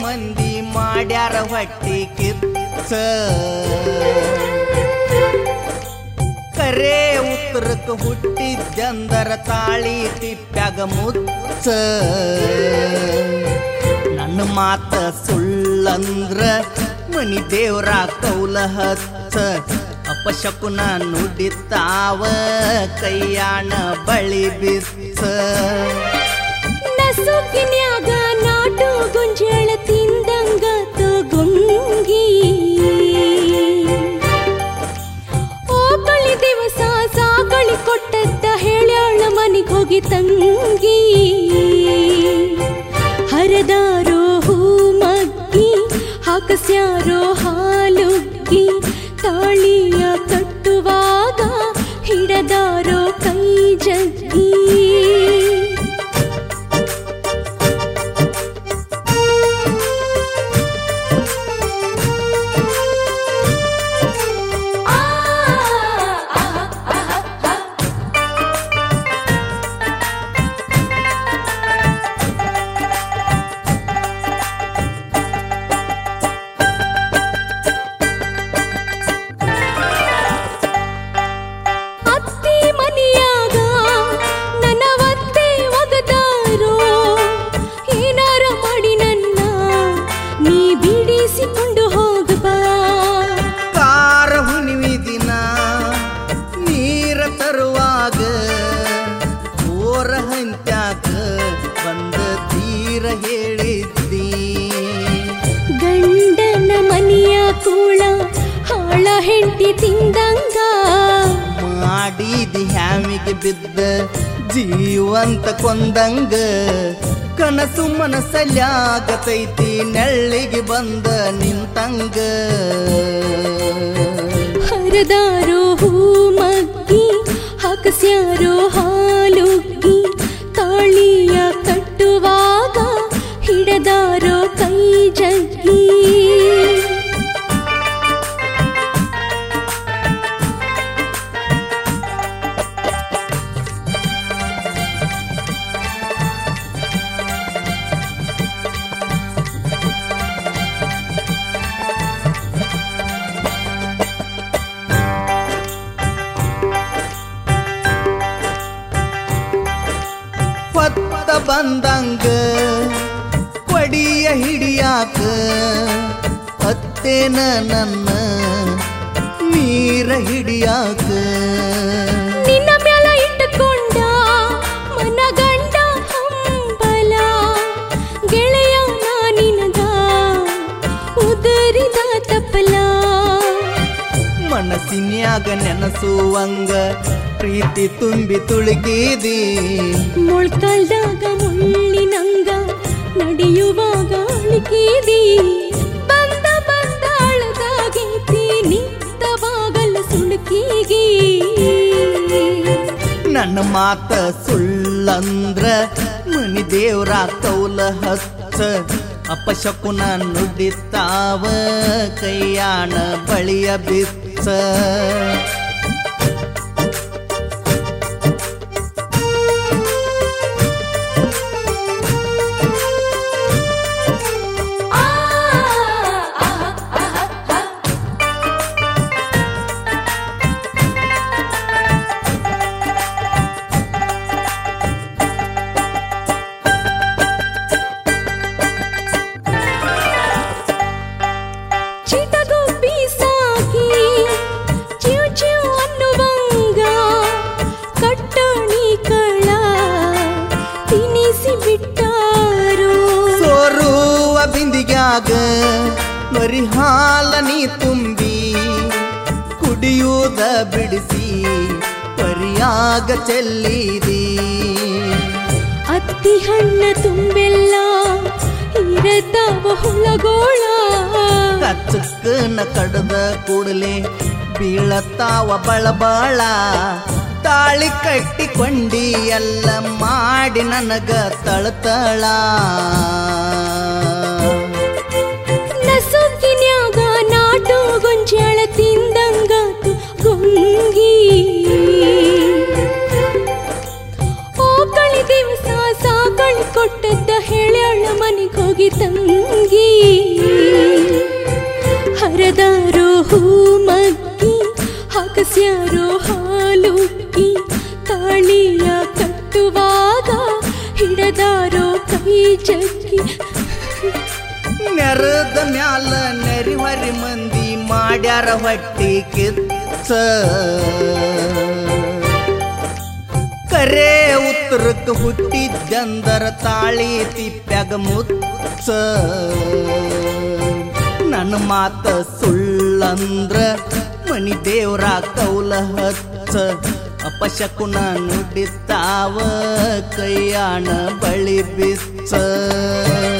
ಮಂದಿ ಮಾಡ್ಯಾರ ಹೊಟ್ಟಿ ಕಿಚ್ಚ ಕರೆ ಉತ್ತರಕ್ಕೆ ಹುಟ್ಟಿದ್ದಂದರ ತಾಳಿ ತಿಪ್ಪ್ಯಾಗ ಮುಚ್ಚ ನನ್ನ ಮಾತ ಸುಳ್ಳಂದ್ರ ಮನಿ ದೇವ್ರ ಕೌಲ ಹಚ್ಚ ಅಪಶಕುನ ನುಡಿತಾವ ಕೈಯಾಣ ಬಳಿ ಬಿಚ್ಚ ನಸುಕಿನ್ಯಾಗ ನಾಟು ಗುಂಜಾಳ ತಿಂದಂಗ ಗುಂಗಿ ಓಕಳಿ ದಿವಸ ಸಾಕಳಿ ಕೊಟ್ಟದ್ದ ಹೇಳ್ಯಾಳ ಮನಿಗ್ ಹೋಗಿ ತಂಗಿ ಹರದಾರೋ ಹೂ ಮಗ್ಗಿ ಹಾಕಸ್ಯಾರೋ ಹಾಲುಗ್ಗಿ ತಾಳಿಯ ಕಟ್ಟುವಾಗ ಹಿಡದಾರೋ ಕೈ ಜಗ್ಗಿ ಗಂಡನ ಮನಿಯ ಕೂಳ ಹಾಳ ಹೆಂಡತಿ ತಿಂದಂಗ ಮಾಡಿದಿ ಹ್ಯಾಮಿಗೆ ಬಿದ್ದ ಜೀವಂತ ಕೊಂದಂಗ ಕನಸು ಮನಸ್ಸಲ್ಯಾಗತೈತಿ ನೆಳ್ಳಿಗೆ ಬಂದ ನಿಂತಂಗ ಹರದಾರೋ ಹೂ ಮಗ್ಗಿ ಹಾಕಸ್ಯಾರೋ ಹಾಲುಗ್ಗಿ ತಾಳಿಯ ಕಟ್ಟುವಾಗ ಹಿಡದಾರೋ ಕೈ ಜಗ್ಗಿ ಹೊತ್ತ ಬಂದಂಗ ಕೊಡಿಯ ಹಿಡಿಯಾಕ ಹತ್ತೇನ ನನ್ನ ನೀರ ಹಿಡಿಯಾಕ ನಿನ್ನ ಮ್ಯಾಲ ಇಟ್ಟುಕೊಂಡ ಮನಗಂಡ ಹಂಬಲ ಗೆಳೆಯ ನಾನಿನಗ ಉದರಿದ ತಪ್ಪಲ ಮನಸ್ಸಿನ್ಯಾಗ ನೆನಸುವಂಗ ಪ್ರೀತಿ ತುಂಬಿ ತುಳುಕಿದಿ ಮೊಳ್ಕಲ್ದಾಗ ಮುಳ್ಳಿನಂಗ ನಡೆಯುವಾಗ ಅಳಿಕಿದಿ ಬಂದ ಬಂದಾಳದಾಗೈತಿ ನಿಂತವಾಗಲ್ಲ ಸುಳುಕಿಗಿ ನನ್ನ ಮಾತ ಸುಳ್ಳಂದ್ರ ಮನಿ ದೇವ್ರ ಕೌಲ ಹಚ್ಚ ಅಪಶಕುನ ನುಡಿತಾವ ಕೈಯಾಣ ಬಳಿಯ ಬಿಚ್ಚ ಬರಿ ಹಾಲ ನೀ ತುಂಬಿ ಕುಡಿಯುವುದ ಬಿಡಿಸಿ ಪರಿಯಾಗ ಚೆಲ್ಲಿದಿ ಅತ್ತಿ ಹಣ್ಣ ತುಂಬೆಲ್ಲ ಇರತಾವ ಹುಳಗೋಳ ಕಚ್ಚಕ್ಕನ ಕಡದ ಕೂಡಲೇ ಬೀಳತಾವ ಬಳಬಾಳ ತಾಳಿ ಕಟ್ಟಿಕೊಂಡಿ ಎಲ್ಲ ಮಾಡಿ ನನಗ ತಳತಳ ನಸುಕಿನ್ಯಾಗ ನಾಟು ಗೊಂಜಾಳ ತಿಂದಂಗಾತು ಗುಂಗಿ ಓಕಳಿ ದಿವಸ ಸಾಕಳಿ ಕೊಟ್ಟದ್ದ ಹೇಳ್ಯಾಳ ಮನಿಗ್ ಹೋಗಿ ತಂಗಿ ಜಗ್ಗಿ ನೆರದ ಮ್ಯಾಲ ನೆರಿ ಹೊರಿ ಮಂದಿ ಮಾಡ್ಯಾರ ಹೊಟ್ಟಿ ಕಿಚ್ಚ ಕರೆ ಉತ್ತರಕ್ಕೆ ಹುಟ್ಟಿದ್ದಂದರ ತಾಳಿ ತಿಪ್ಪ್ಯಾಗ ಮುಚ್ಚ ನನ್ನ ಮಾತ ಸುಳ್ಳಂದ್ರ ಮನಿ ದೇವ್ರ ಕೌಲ ಹಚ್ಚ ಅಪಶಕುನ ನುಡಿತಾವ ಕೈಯಾಣ ಬಳಿ ಬಿಚ್ಚ